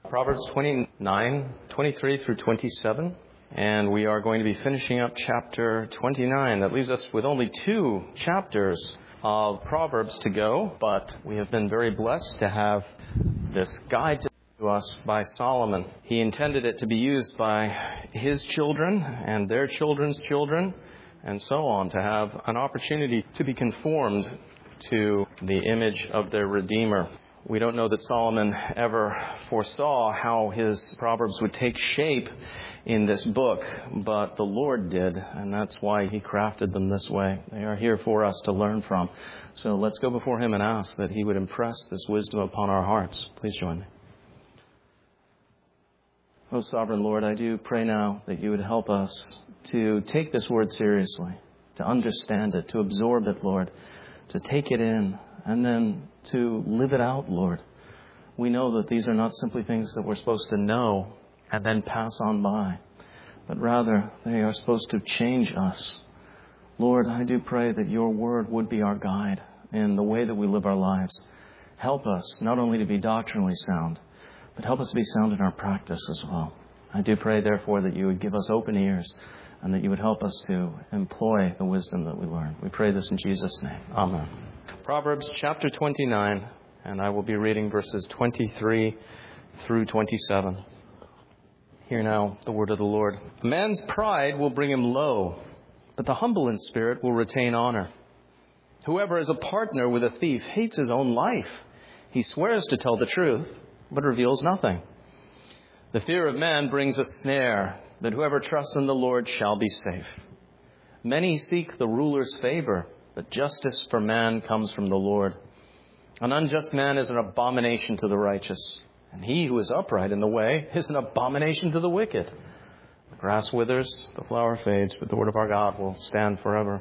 Proverbs 29, 23 through 27. And we are going to be finishing up chapter 29. That leaves us with only 2 chapters of Proverbs to go. But we have been very blessed to have this guide to us by Solomon. He intended it to be used by his children and their children's children and so on, to have an opportunity to be conformed to the image of their Redeemer. We don't know that Solomon ever foresaw how his Proverbs would take shape in this book, but the Lord did, and that's why he crafted them this way. They are here for us to learn from. So let's go before him and ask that he would impress this wisdom upon our hearts. Please join me. Oh, Sovereign Lord, I do pray now that you would help us to take this word seriously, to understand it, to absorb it, Lord, to take it in, and then to live it out, Lord. We know that these are not simply things that we're supposed to know and then pass on by, but rather they are supposed to change us. Lord, I do pray that your word would be our guide in the way that we live our lives. Help us not only to be doctrinally sound, but help us to be sound in our practice as well. I do pray, therefore, that you would give us open ears and that you would help us to employ the wisdom that we learn. We pray this in Jesus' name. Amen. Proverbs chapter 29, and I will be reading verses 23 through 27. Hear now the word of the Lord. A man's pride will bring him low, but the humble in spirit will retain honor. Whoever is a partner with a thief hates his own life. He swears to tell the truth, but reveals nothing. The fear of man brings a snare, but whoever trusts in the Lord shall be safe. Many seek the ruler's favor, but justice for man comes from the Lord. An unjust man is an abomination to the righteous, and he who is upright in the way is an abomination to the wicked. The grass withers, the flower fades, but the word of our God will stand forever.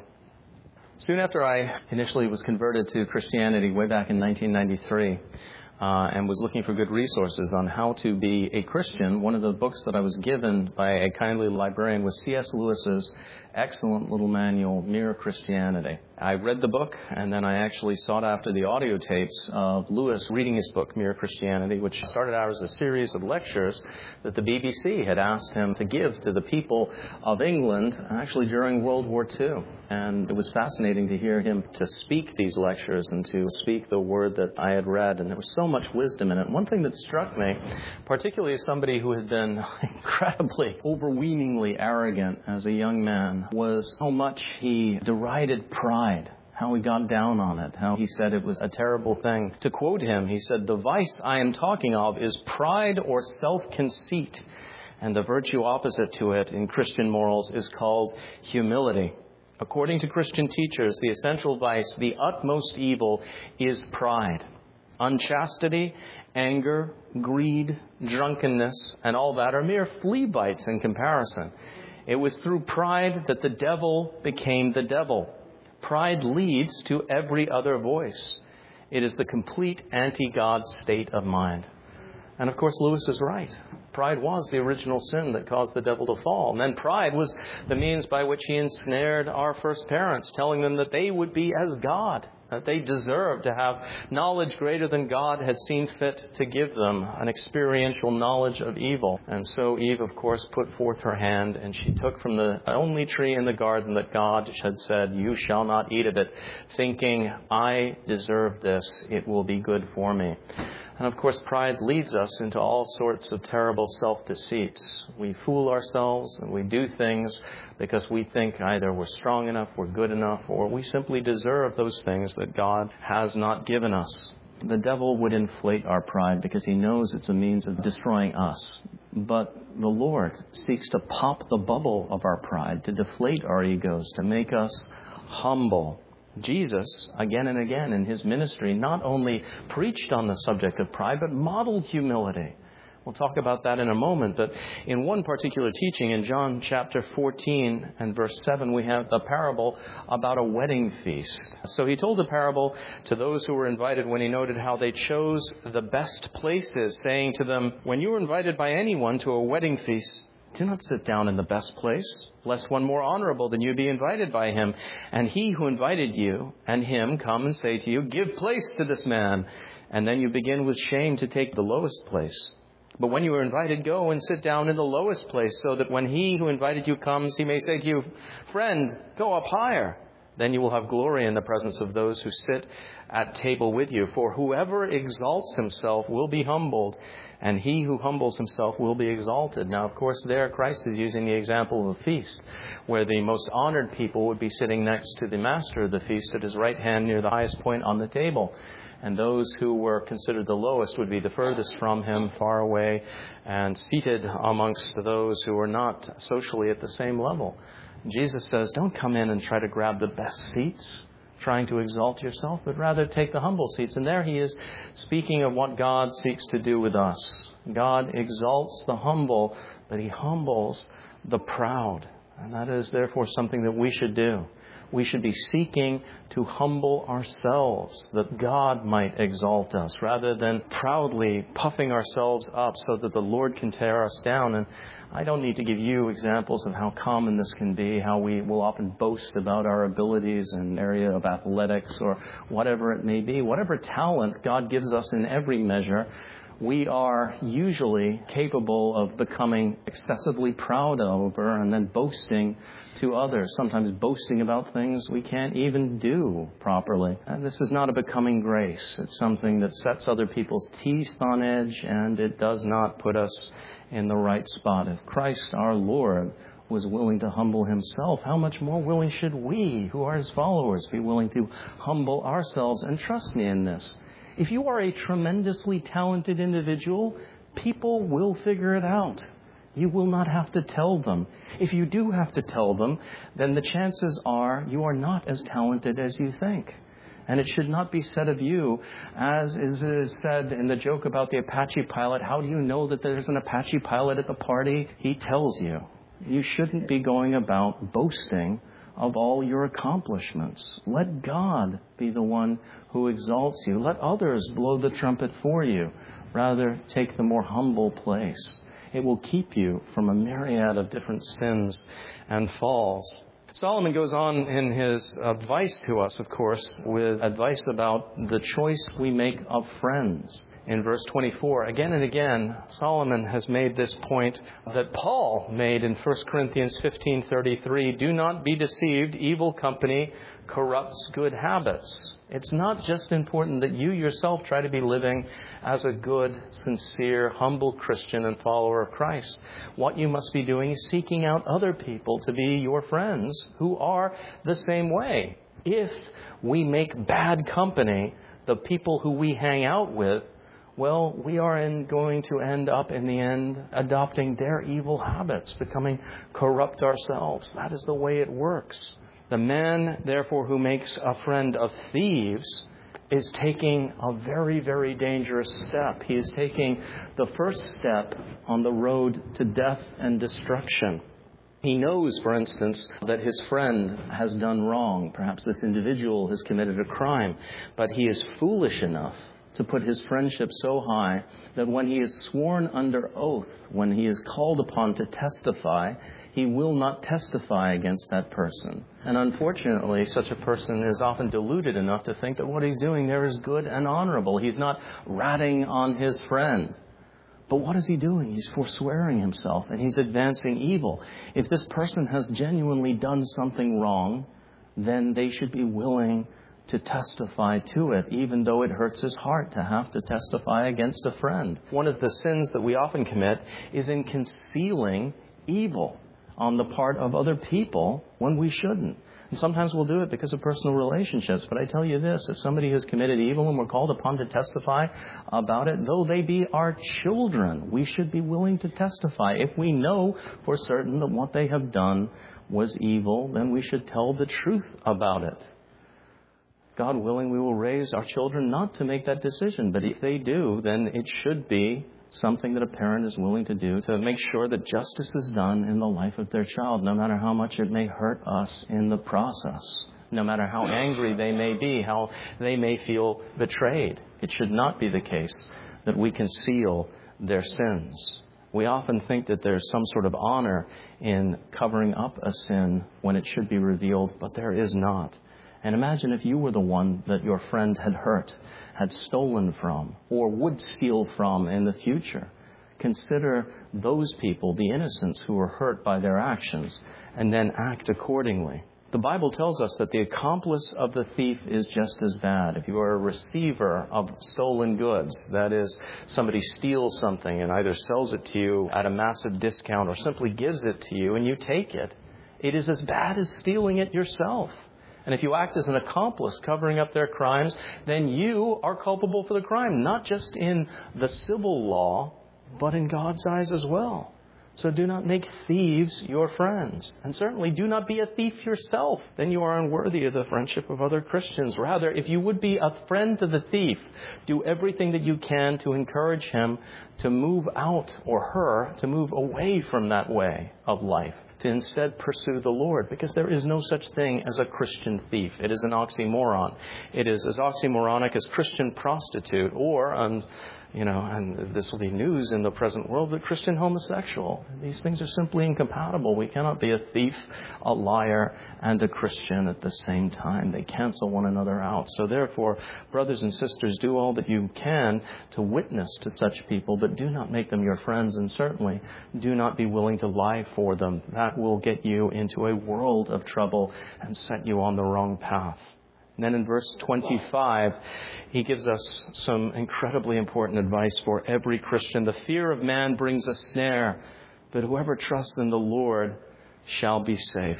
Soon after I initially was converted to Christianity way back in 1993, and was looking for good resources on how to be a Christian, one of the books that I was given by a kindly librarian was C.S. Lewis's excellent little manual, Mere Christianity. I read the book, and then I actually sought after the audio tapes of Lewis reading his book, Mere Christianity, which started out as a series of lectures that the BBC had asked him to give to the people of England, actually during World War II. And it was fascinating to hear him to speak these lectures and to speak the word that I had read. And there was so much wisdom in it. One thing that struck me, particularly as somebody who had been incredibly, overweeningly arrogant as a young man, was how much he derided pride, how he got down on it, how he said it was a terrible thing. To quote him, he said, "The vice I am talking of is pride or self-conceit, and the virtue opposite to it in Christian morals is called humility. According to Christian teachers, the essential vice, the utmost evil, is pride. Unchastity, anger, greed, drunkenness, and all that are mere flea bites in comparison. It was through pride that the devil became the devil. Pride leads to every other voice. It is the complete anti-God state of mind." And of course, Lewis is right. Pride was the original sin that caused the devil to fall. And then pride was the means by which he ensnared our first parents, telling them that they would be as God, that they deserved to have knowledge greater than God had seen fit to give them, an experiential knowledge of evil. And so Eve, of course, put forth her hand, and she took from the only tree in the garden that God had said, "You shall not eat of it," thinking, "I deserve this. It will be good for me." And of course, pride leads us into all sorts of terrible self-deceits. We fool ourselves and we do things because we think either we're strong enough, we're good enough, or we simply deserve those things that God has not given us. The devil would inflate our pride because he knows it's a means of destroying us. But the Lord seeks to pop the bubble of our pride, to deflate our egos, to make us humble. Jesus, again and again in his ministry, not only preached on the subject of pride, but modeled humility. We'll talk about that in a moment. But in one particular teaching, in John chapter 14 and verse 7, we have a parable about a wedding feast. So he told a parable to those who were invited when he noted how they chose the best places, saying to them, "When you are invited by anyone to a wedding feast, do not sit down in the best place, lest one more honorable than you be invited by him. And he who invited you and him come and say to you, 'Give place to this man.' And then you begin with shame to take the lowest place. But when you are invited, go and sit down in the lowest place, so that when he who invited you comes, he may say to you, 'Friend, go up higher.' Then you will have glory in the presence of those who sit at table with you. For whoever exalts himself will be humbled, and he who humbles himself will be exalted." Now, of course, there Christ is using the example of a feast, where the most honored people would be sitting next to the master of the feast at his right hand near the highest point on the table. And those who were considered the lowest would be the furthest from him, far away, and seated amongst those who were not socially at the same level. Jesus says, don't come in and try to grab the best seats, trying to exalt yourself, but rather take the humble seats. And there he is speaking of what God seeks to do with us. God exalts the humble, but he humbles the proud. And that is therefore something that we should do. We should be seeking to humble ourselves, that God might exalt us, rather than proudly puffing ourselves up so that the Lord can tear us down. And I don't need to give you examples of how common this can be, how we will often boast about our abilities in an area of athletics or whatever it may be. Whatever talent God gives us in every measure, we are usually capable of becoming excessively proud over and then boasting to others, sometimes boasting about things we can't even do properly. And this is not a becoming grace. It's something that sets other people's teeth on edge, and it does not put us in the right spot. If Christ our Lord was willing to humble himself, how much more willing should we, who are his followers, be willing to humble ourselves? And trust me in this. If you are a tremendously talented individual, people will figure it out. You will not have to tell them. If you do have to tell them, then the chances are you are not as talented as you think. And it should not be said of you, as is said in the joke about the Apache pilot, how do you know that there's an Apache pilot at the party? He tells you. You shouldn't be going about boasting of all your accomplishments. Let God be the one who exalts you. Let others blow the trumpet for you. Rather, take the more humble place. It will keep you from a myriad of different sins and falls. Solomon goes on in his advice to us, of course, with advice about the choice we make of friends. In verse 24, again and again, Solomon has made this point that Paul made in 1 Corinthians 15:33, "Do not be deceived, evil company corrupts good habits." It's not just important that you yourself try to be living as a good, sincere, humble Christian and follower of Christ. What you must be doing is seeking out other people to be your friends who are the same way. If we make bad company the people who we hang out with, well, we are going to end up in the end adopting their evil habits, becoming corrupt ourselves. That is the way it works. The man, therefore, who makes a friend of thieves is taking a very, very dangerous step. He is taking the first step on the road to death and destruction. He knows, for instance, that his friend has done wrong. Perhaps this individual has committed a crime, but he is foolish enough to put his friendship so high that when he is sworn under oath, when he is called upon to testify, he will not testify against that person. And unfortunately, such a person is often deluded enough to think that what he's doing there is good and honorable. He's not ratting on his friend. But what is he doing? He's forswearing himself, and he's advancing evil. If this person has genuinely done something wrong, then they should be willing to testify to it, even though it hurts his heart to have to testify against a friend. One of the sins that we often commit is in concealing evil on the part of other people when we shouldn't. And sometimes we'll do it because of personal relationships. But I tell you this, if somebody has committed evil and we're called upon to testify about it, though they be our children, we should be willing to testify. If we know for certain that what they have done was evil, then we should tell the truth about it. God willing, we will raise our children not to make that decision. But if they do, then it should be something that a parent is willing to do to make sure that justice is done in the life of their child, no matter how much it may hurt us in the process, no matter how angry they may be, how they may feel betrayed. It should not be the case that we conceal their sins. We often think that there's some sort of honor in covering up a sin when it should be revealed, but there is not. And imagine if you were the one that your friend had hurt, had stolen from, or would steal from in the future. Consider those people, the innocents who were hurt by their actions, and then act accordingly. The Bible tells us that the accomplice of the thief is just as bad. If you are a receiver of stolen goods, that is, somebody steals something and either sells it to you at a massive discount or simply gives it to you and you take it, it is as bad as stealing it yourself. And if you act as an accomplice covering up their crimes, then you are culpable for the crime, not just in the civil law, but in God's eyes as well. So do not make thieves your friends. And certainly do not be a thief yourself. Then you are unworthy of the friendship of other Christians. Rather, if you would be a friend to the thief, do everything that you can to encourage him to move out, or her to move away from that way of life, to instead pursue the Lord, because there is no such thing as a Christian thief. It is an oxymoron. It is as oxymoronic as Christian prostitute, or, and this will be news in the present world, but Christian homosexual. These things are simply incompatible. We cannot be a thief, a liar, and a Christian at the same time. They cancel one another out. So therefore, brothers and sisters, do all that you can to witness to such people, but do not make them your friends, and certainly do not be willing to lie for them. That will get you into a world of trouble and set you on the wrong path. And then in verse 25, he gives us some incredibly important advice for every Christian. The fear of man brings a snare, but whoever trusts in the Lord shall be safe.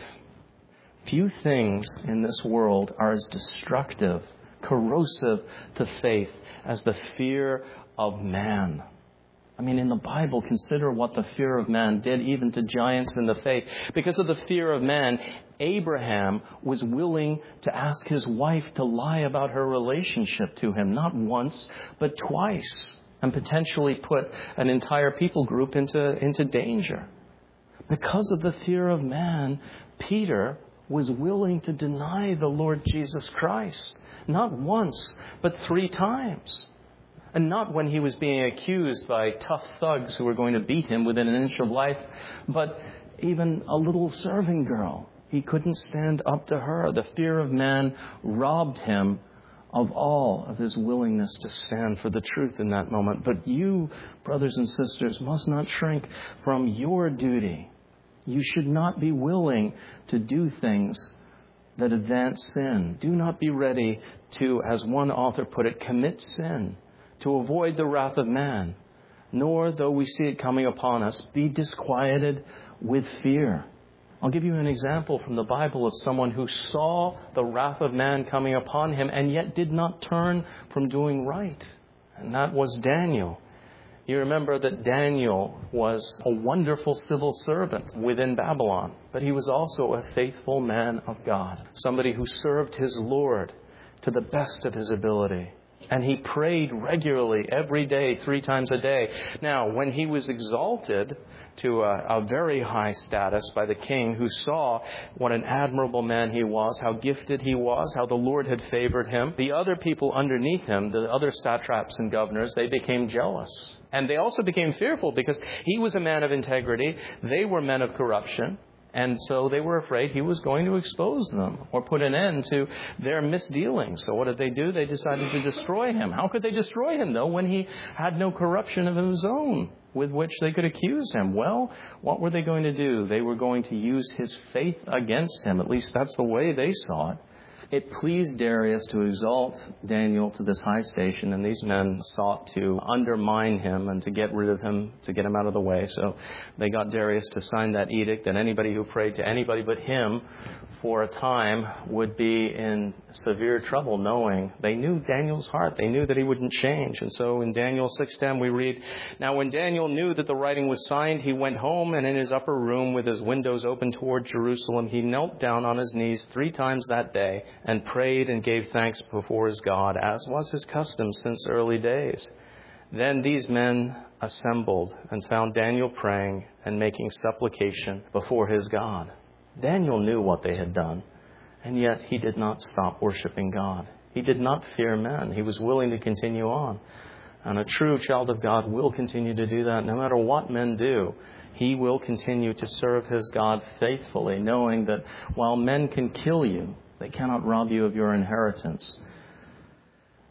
Few things in this world are as destructive, corrosive to faith as the fear of man. I mean, in the Bible, consider what the fear of man did even to giants in the faith. Because of the fear of man, Abraham was willing to ask his wife to lie about her relationship to him, not once, but twice, and potentially put an entire people group into danger. Because of the fear of man, Peter was willing to deny the Lord Jesus Christ, not once, but 3 times. And not when he was being accused by tough thugs who were going to beat him within an inch of life, but even a little serving girl. He couldn't stand up to her. The fear of man robbed him of all of his willingness to stand for the truth in that moment. But you, brothers and sisters, must not shrink from your duty. You should not be willing to do things that advance sin. Do not be ready to, as one author put it, commit sin to avoid the wrath of man, nor, though we see it coming upon us, be disquieted with fear. I'll give you an example from the Bible of someone who saw the wrath of man coming upon him and yet did not turn from doing right. And that was Daniel. You remember that Daniel was a wonderful civil servant within Babylon, but he was also a faithful man of God, somebody who served his Lord to the best of his ability. And he prayed regularly every day, 3 times a day. Now, when he was exalted to a very high status by the king, who saw what an admirable man he was, how gifted he was, how the Lord had favored him, the other people underneath him, the other satraps and governors, they became jealous. And they also became fearful because he was a man of integrity. They were men of corruption. And so they were afraid he was going to expose them or put an end to their misdealings. So what did they do? They decided to destroy him. How could they destroy him, though, when he had no corruption of his own with which they could accuse him? Well, what were they going to do? They were going to use his faith against him. At least that's the way they saw it. It pleased Darius to exalt Daniel to this high station, and these men sought to undermine him and to get rid of him, to get him out of the way. So they got Darius to sign that edict that anybody who prayed to anybody but him for a time would be in severe trouble, knowing they knew Daniel's heart. They knew that he wouldn't change. And so in Daniel 6:10 we read, "Now when Daniel knew that the writing was signed, he went home, and in his upper room with his windows open toward Jerusalem, he knelt down on his knees 3 times that day and prayed and gave thanks before his God, as was his custom since early days. Then these men assembled and found Daniel praying and making supplication before his God." Daniel knew what they had done, and yet he did not stop worshiping God. He did not fear men. He was willing to continue on. And a true child of God will continue to do that no matter what men do. He will continue to serve his God faithfully, knowing that while men can kill you, they cannot rob you of your inheritance.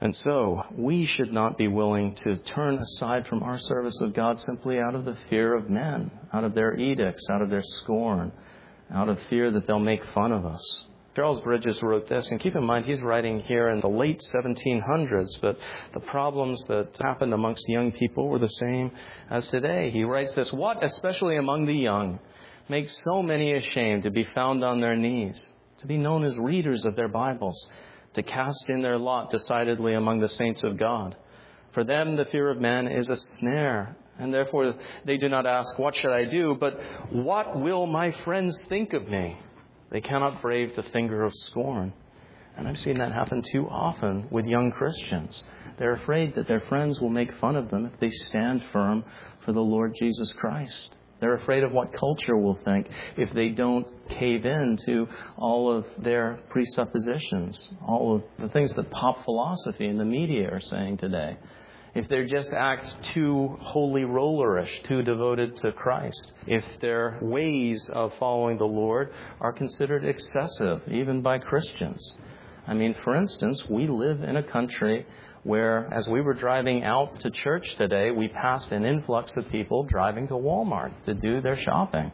And so we should not be willing to turn aside from our service of God simply out of the fear of men, out of their edicts, out of their scorn, out of fear that they'll make fun of us. Charles Bridges wrote this, and keep in mind he's writing here in the late 1700s, but the problems that happened amongst young people were the same as today. He writes this: "What, especially among the young, makes so many ashamed to be found on their knees, to be known as readers of their Bibles, to cast in their lot decidedly among the saints of God? For them the fear of man is a snare, and therefore they do not ask, 'What should I do?' but 'What will my friends think of me?' They cannot brave the finger of scorn." And I've seen that happen too often with young Christians. They're afraid that their friends will make fun of them if they stand firm for the Lord Jesus Christ. They're afraid of what culture will think if they don't cave in to all of their presuppositions, all of the things that pop philosophy and the media are saying today. If they just act too holy rollerish, too devoted to Christ, if their ways of following the Lord are considered excessive, even by Christians. I mean, for instance, we live in a country where, as we were driving out to church today, we passed an influx of people driving to Walmart to do their shopping.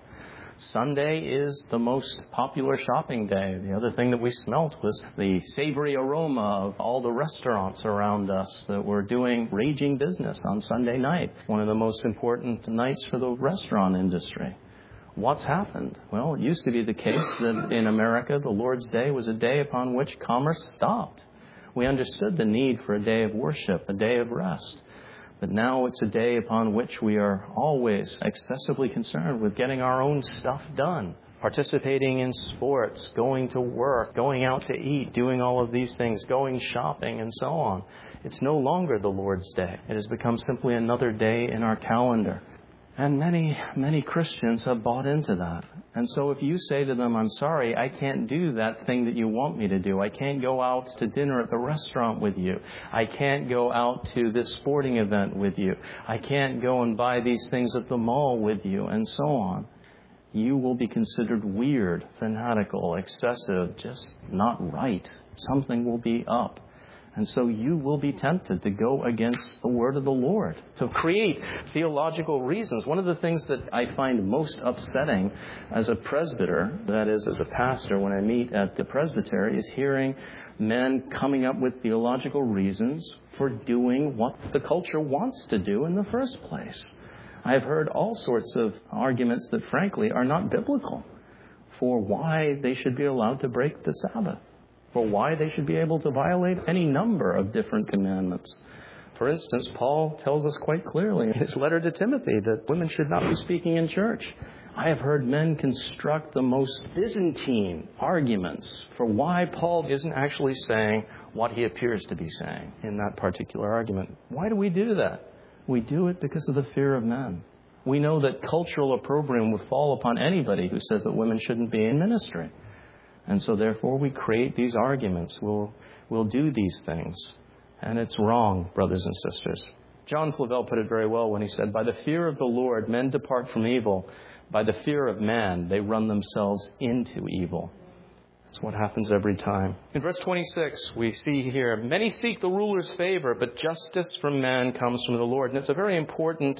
Sunday is the most popular shopping day. The other thing that we smelt was the savory aroma of all the restaurants around us that were doing raging business on Sunday night, one of the most important nights for the restaurant industry. What's happened? Well, it used to be the case that in America, the Lord's Day was a day upon which commerce stopped. We understood the need for a day of worship, a day of rest. But now it's a day upon which we are always excessively concerned with getting our own stuff done, participating in sports, going to work, going out to eat, doing all of these things, going shopping, and so on. It's no longer the Lord's Day. It has become simply another day in our calendar. And many Christians have bought into that. And so if you say to them, "I'm sorry, I can't do that thing that you want me to do. I can't go out to dinner at the restaurant with you. I can't go out to this sporting event with you. I can't go and buy these things at the mall with you," and so on, you will be considered weird, fanatical, excessive, just not right. Something will be up. And so you will be tempted to go against the word of the Lord, to create theological reasons. One of the things that I find most upsetting as a presbyter, that is, as a pastor, when I meet at the presbytery, is hearing men coming up with theological reasons for doing what the culture wants to do in the first place. I've heard all sorts of arguments that, frankly, are not biblical for why they should be allowed to break the Sabbath, for why they should be able to violate any number of different commandments. For instance, Paul tells us quite clearly in his letter to Timothy that women should not be speaking in church. I have heard men construct the most Byzantine arguments for why Paul isn't actually saying what he appears to be saying in that particular argument. Why do we do that? We do it because of the fear of men. We know that cultural opprobrium would fall upon anybody who says that women shouldn't be in ministry. And so therefore we create these arguments. We'll do these things. And it's wrong, brothers and sisters. John Flavel put it very well when he said, "By the fear of the Lord, men depart from evil. By the fear of man, they run themselves into evil." That's what happens every time. In verse 26, we see here, "Many seek the ruler's favor, but justice from man comes from the Lord." And it's a very important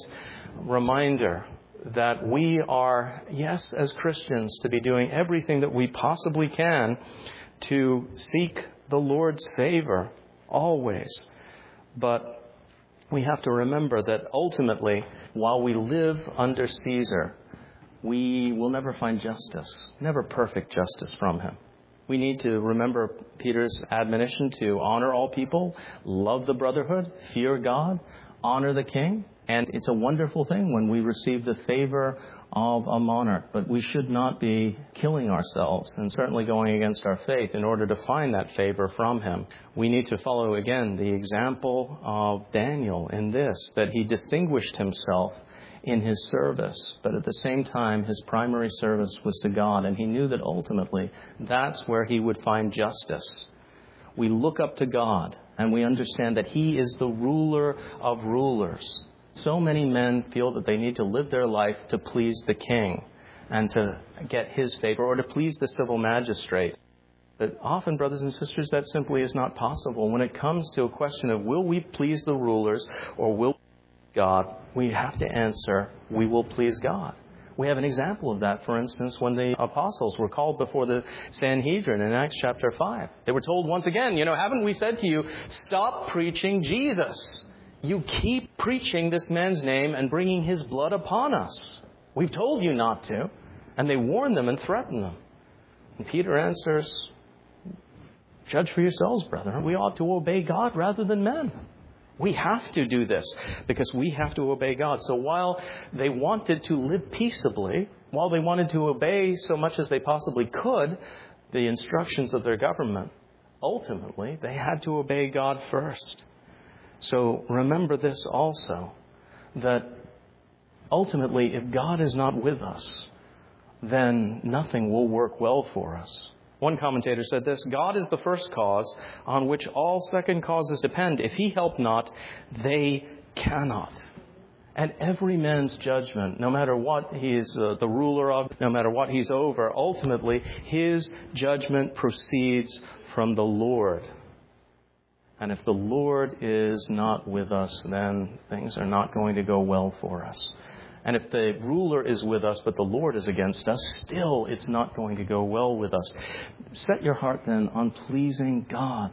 reminder that we are, yes, as Christians, to be doing everything that we possibly can to seek the Lord's favor, always. But we have to remember that ultimately, while we live under Caesar, we will never find justice, never perfect justice from him. We need to remember Peter's admonition to honor all people, love the brotherhood, fear God, honor the king. And it's a wonderful thing when we receive the favor of a monarch. But we should not be killing ourselves and certainly going against our faith in order to find that favor from him. We need to follow, again, the example of Daniel in this, that he distinguished himself in his service, but at the same time, his primary service was to God, and he knew that ultimately that's where he would find justice. We look up to God, and we understand that he is the ruler of rulers. So many men feel that they need to live their life to please the king and to get his favor or to please the civil magistrate. But often, brothers and sisters, that simply is not possible. When it comes to a question of will we please the rulers or will God, we have to answer, we will please God. We have an example of that, for instance, when the apostles were called before the Sanhedrin in Acts chapter 5. They were told once again, haven't we said to you, stop preaching Jesus? You keep preaching this man's name and bringing his blood upon us. We've told you not to. And they warn them and threaten them. And Peter answers, judge for yourselves, brethren. We ought to obey God rather than men. We have to do this because we have to obey God. So while they wanted to live peaceably, while they wanted to obey so much as they possibly could the instructions of their government, ultimately they had to obey God first. So remember this also, that ultimately if God is not with us, then nothing will work well for us. One commentator said this, God is the first cause on which all second causes depend. If he help not, they cannot. And every man's judgment, no matter what he is the ruler of, no matter what he's over, ultimately his judgment proceeds from the Lord. And if the Lord is not with us, then things are not going to go well for us. And if the ruler is with us, but the Lord is against us, still it's not going to go well with us. Set your heart then on pleasing God.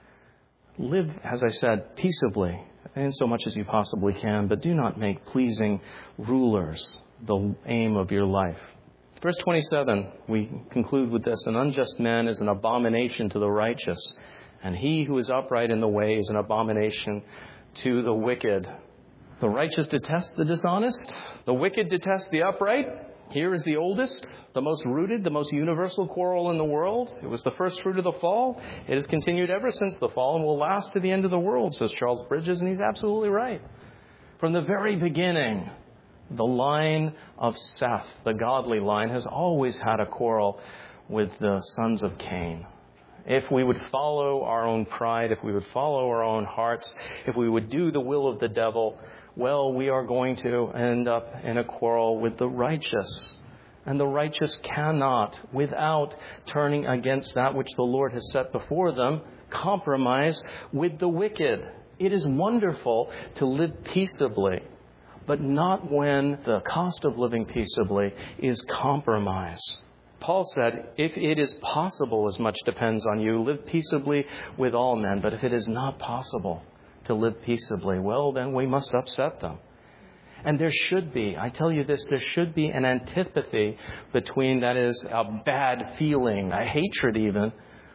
Live, as I said, peaceably, in so much as you possibly can, but do not make pleasing rulers the aim of your life. Verse 27, we conclude with this, an unjust man is an abomination to the righteous, and he who is upright in the way is an abomination to the wicked. The righteous detest the dishonest. The wicked detest the upright. Here is the oldest, the most rooted, the most universal quarrel in the world. It was the first fruit of the fall. It has continued ever since the fall and will last to the end of the world, says Charles Bridges, and he's absolutely right. From the very beginning, the line of Seth, the godly line, has always had a quarrel with the sons of Cain. If we would follow our own pride, if we would follow our own hearts, if we would do the will of the devil, well, we are going to end up in a quarrel with the righteous. And the righteous cannot, without turning against that which the Lord has set before them, compromise with the wicked. It is wonderful to live peaceably, but not when the cost of living peaceably is compromise. Paul said, if it is possible, as much depends on you, live peaceably with all men. But if it is not possible to live peaceably, well, then we must upset them. And there should be, I tell you this, there should be an antipathy between, that is, a bad feeling, a hatred even,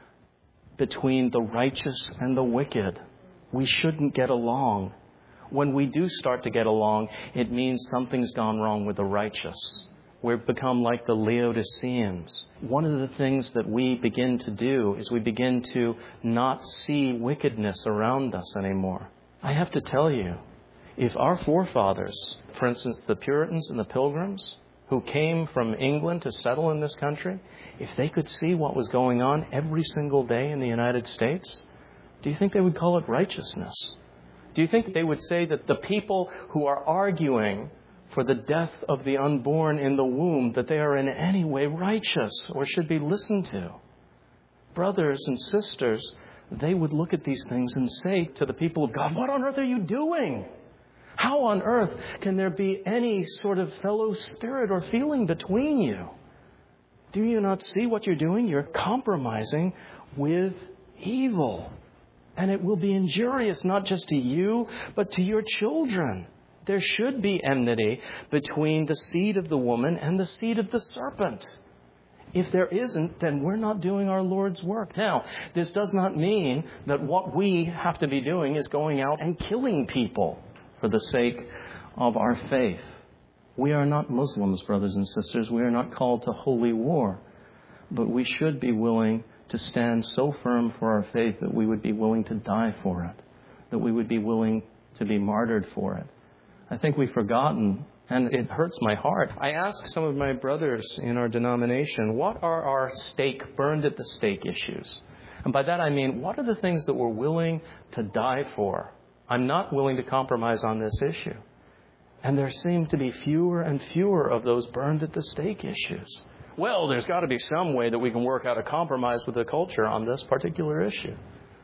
between the righteous and the wicked. We shouldn't get along. When we do start to get along, it means something's gone wrong with the righteous. We've become like the Laodiceans. One of the things that we begin to do is we begin to not see wickedness around us anymore. I have to tell you, if our forefathers, for instance, the Puritans and the Pilgrims, who came from England to settle in this country, if they could see what was going on every single day in the United States, do you think they would call it righteousness? Do you think they would say that the people who are arguing for the death of the unborn in the womb, that they are in any way righteous or should be listened to? Brothers and sisters, they would look at these things and say to the people of God, what on earth are you doing? How on earth can there be any sort of fellow spirit or feeling between you? Do you not see what you're doing? You're compromising with evil. And it will be injurious not just to you, but to your children. There should be enmity between the seed of the woman and the seed of the serpent. If there isn't, then we're not doing our Lord's work. Now, this does not mean that what we have to be doing is going out and killing people for the sake of our faith. We are not Muslims, brothers and sisters. We are not called to holy war. But we should be willing to stand so firm for our faith that we would be willing to die for it, that we would be willing to be martyred for it. I think we've forgotten, and it hurts my heart. I ask some of my brothers in our denomination, what are our stake, burned at the stake issues? And by that I mean, what are the things that we're willing to die for? I'm not willing to compromise on this issue. And there seem to be fewer and fewer of those burned at the stake issues. Well, there's got to be some way that we can work out a compromise with the culture on this particular issue.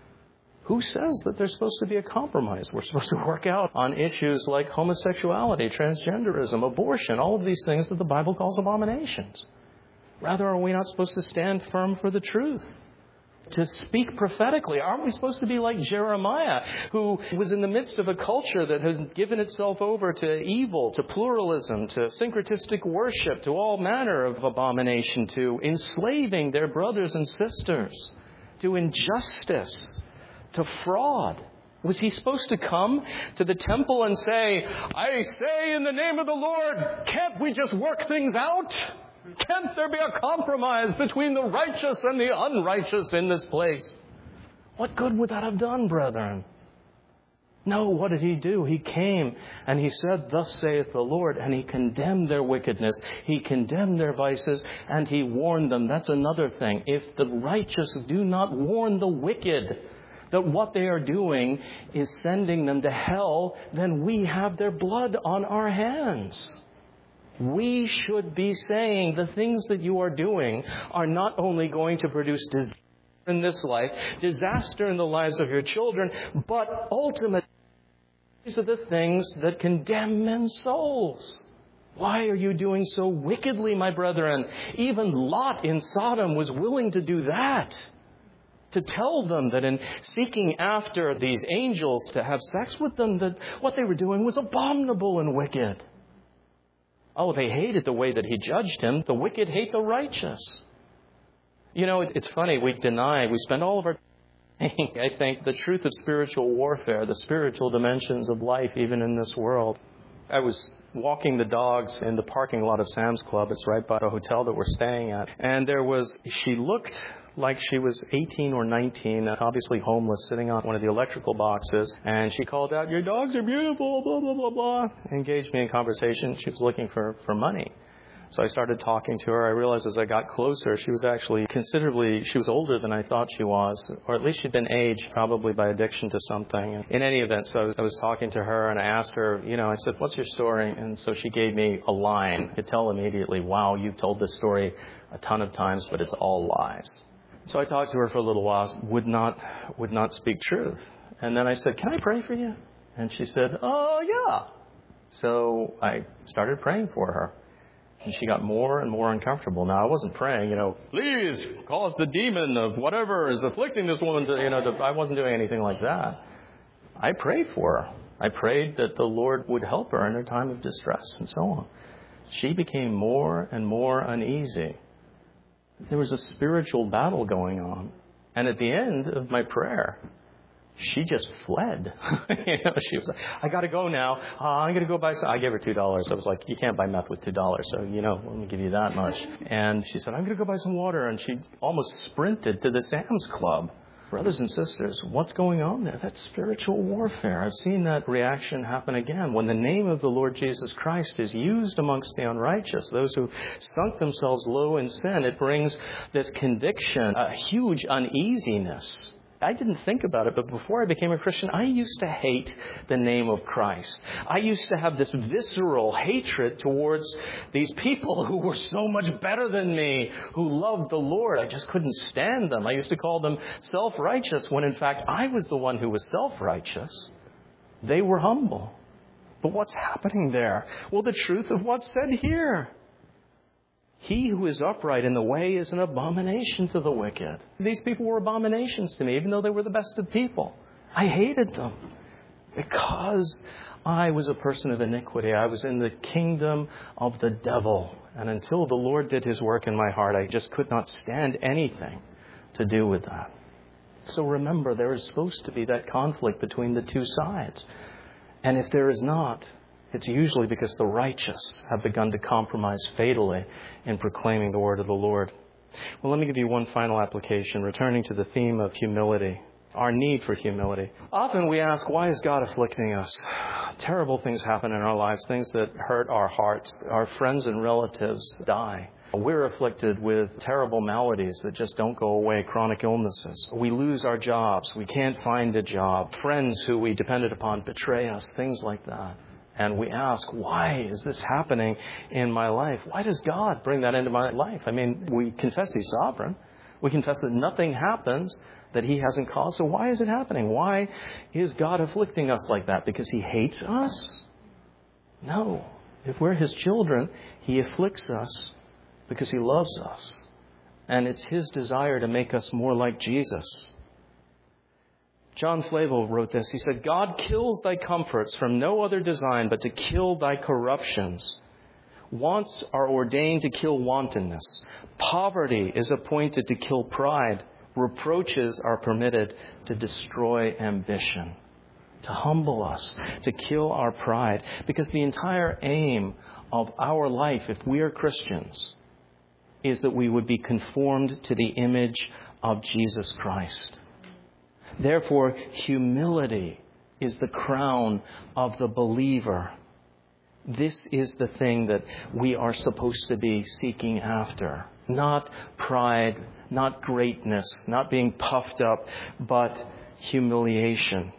Who says that there's supposed to be a compromise? We're supposed to work out on issues like homosexuality, transgenderism, abortion, all of these things that the Bible calls abominations. Rather, are we not supposed to stand firm for the truth? To speak prophetically? Aren't we supposed to be like Jeremiah, who was in the midst of a culture that had given itself over to evil, to pluralism, to syncretistic worship, to all manner of abomination, to enslaving their brothers and sisters, to injustice, to fraud? Was he supposed to come to the temple and say, I say in the name of the Lord, can't we just work things out? Can't there be a compromise between the righteous and the unrighteous in this place? What good would that have done, brethren? No, what did he do? He came and he said, thus saith the Lord, and he condemned their wickedness. He condemned their vices and he warned them. That's another thing. If the righteous do not warn the wicked that what they are doing is sending them to hell, then we have their blood on our hands. We should be saying the things that you are doing are not only going to produce disaster in this life, disaster in the lives of your children, but ultimately these are the things that condemn men's souls. Why are you doing so wickedly, my brethren? Even Lot in Sodom was willing to do that. To tell them that in seeking after these angels to have sex with them, that what they were doing was abominable and wicked. Oh, they hated the way that he judged him. The wicked hate the righteous. You know, it's funny. We spend all of our time, I think, the truth of spiritual warfare, the spiritual dimensions of life, even in this world. I was walking the dogs in the parking lot of Sam's Club. It's right by the hotel that we're staying at. And she looked like she was 18 or 19, obviously homeless, sitting on one of the electrical boxes. And she called out, your dogs are beautiful, blah, blah, blah, blah. Engaged me in conversation. She was looking for money. So I started talking to her. I realized as I got closer, she was actually she was older than I thought she was, or at least she'd been aged probably by addiction to something. In any event, so I was talking to her and I asked her, I said, what's your story? And so she gave me a line. I could tell immediately, wow, you've told this story a ton of times, but it's all lies. So I talked to her for a little while, would not speak truth. And then I said, can I pray for you? And she said, oh, yeah. So I started praying for her. And she got more and more uncomfortable. Now, I wasn't praying, please cause the demon of whatever is afflicting this woman I wasn't doing anything like that. I prayed for her. I prayed that the Lord would help her in her time of distress and so on. She became more and more uneasy. There was a spiritual battle going on. And at the end of my prayer, she just fled. She was like, I got to go now. I'm going to go buy some. I gave her $2. I was like, you can't buy meth with $2. So, let me give you that much. And she said, I'm going to go buy some water. And she almost sprinted to the Sam's Club. Brothers and sisters, what's going on there? That's spiritual warfare. I've seen that reaction happen again. When the name of the Lord Jesus Christ is used amongst the unrighteous, those who sunk themselves low in sin, it brings this conviction, a huge uneasiness. I didn't think about it, but before I became a Christian, I used to hate the name of Christ. I used to have this visceral hatred towards these people who were so much better than me, who loved the Lord. I just couldn't stand them. I used to call them self-righteous when in fact I was the one who was self-righteous. They were humble. But what's happening there? Well, the truth of what's said here. He who is upright in the way is an abomination to the wicked. These people were abominations to me, even though they were the best of people. I hated them because I was a person of iniquity. I was in the kingdom of the devil. And until the Lord did his work in my heart, I just could not stand anything to do with that. So remember, there is supposed to be that conflict between the two sides. And if there is not, it's usually because the righteous have begun to compromise fatally in proclaiming the word of the Lord. Well, let me give you one final application, returning to the theme of humility, our need for humility. Often we ask, why is God afflicting us? Terrible things happen in our lives, things that hurt our hearts. Our friends and relatives die. We're afflicted with terrible maladies that just don't go away, chronic illnesses. We lose our jobs. We can't find a job. Friends who we depended upon betray us, things like that. And we ask, why is this happening in my life? Why does God bring that into my life? I mean, we confess He's sovereign. We confess that nothing happens that He hasn't caused. So why is it happening? Why is God afflicting us like that? Because He hates us? No. If we're His children, He afflicts us because He loves us. And it's His desire to make us more like Jesus. John Flavel wrote this. He said, God kills thy comforts from no other design but to kill thy corruptions. Wants are ordained to kill wantonness. Poverty is appointed to kill pride. Reproaches are permitted to destroy ambition, to humble us, to kill our pride. Because the entire aim of our life, if we are Christians, is that we would be conformed to the image of Jesus Christ. Therefore, humility is the crown of the believer. This is the thing that we are supposed to be seeking after. Not pride, not greatness, not being puffed up, but humiliation.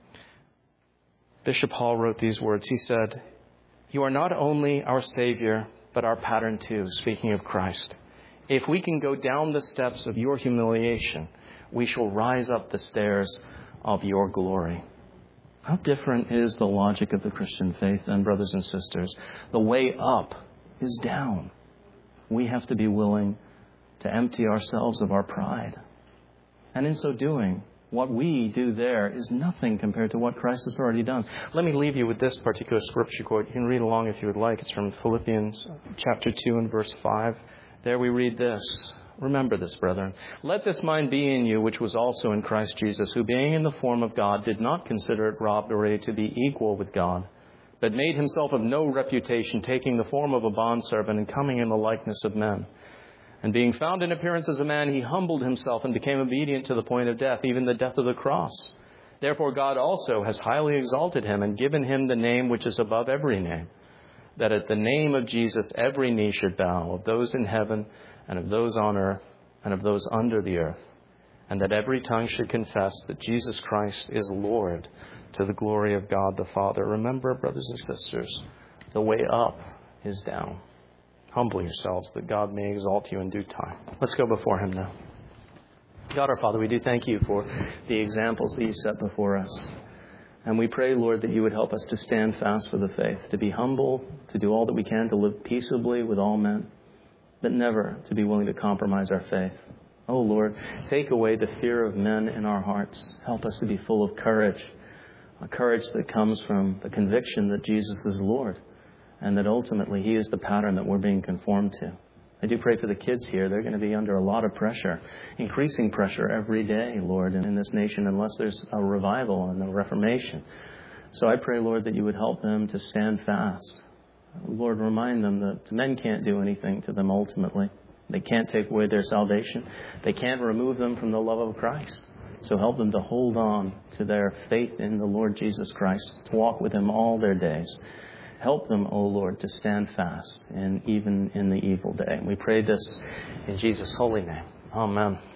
Bishop Hall wrote these words. He said, you are not only our Savior, but our pattern too, speaking of Christ. If we can go down the steps of your humiliation, we shall rise up the stairs of your glory. How different is the logic of the Christian faith then, brothers and sisters? The way up is down. We have to be willing to empty ourselves of our pride. And in so doing, what we do there is nothing compared to what Christ has already done. Let me leave you with this particular scripture quote. You can read along if you would like. It's from Philippians chapter 2 and verse 5. There we read this. Remember this, brethren. Let this mind be in you, which was also in Christ Jesus, who being in the form of God did not consider it robbery to be equal with God, but made himself of no reputation, taking the form of a bondservant and coming in the likeness of men. And being found in appearance as a man, he humbled himself and became obedient to the point of death, even the death of the cross. Therefore God also has highly exalted him and given him the name which is above every name, that at the name of Jesus every knee should bow, of those in heaven and of those on earth and of those under the earth, and that every tongue should confess that Jesus Christ is Lord, to the glory of God the Father. Remember, brothers and sisters, the way up is down. Humble yourselves that God may exalt you in due time. Let's go before him now. God our Father, we do thank you for the examples that you set before us. And we pray, Lord, that you would help us to stand fast for the faith, to be humble, to do all that we can to live peaceably with all men, but never to be willing to compromise our faith. Oh, Lord, take away the fear of men in our hearts. Help us to be full of courage, a courage that comes from the conviction that Jesus is Lord, and that ultimately he is the pattern that we're being conformed to. I do pray for the kids here. They're going to be under a lot of pressure, increasing pressure every day, Lord, in this nation, unless there's a revival and a reformation. So I pray, Lord, that you would help them to stand fast. Lord, remind them that men can't do anything to them ultimately. They can't take away their salvation. They can't remove them from the love of Christ. So help them to hold on to their faith in the Lord Jesus Christ, to walk with him all their days. Help them, O Lord, to stand fast, and even in the evil day. And we pray this in Jesus' holy name. Amen.